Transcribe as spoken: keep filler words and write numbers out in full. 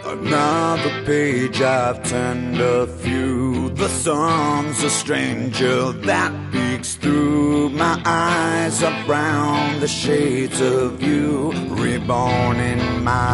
Another page I've turned a few. The sun's a stranger that peeks through. My eyes are brown, the shades of you, reborn in my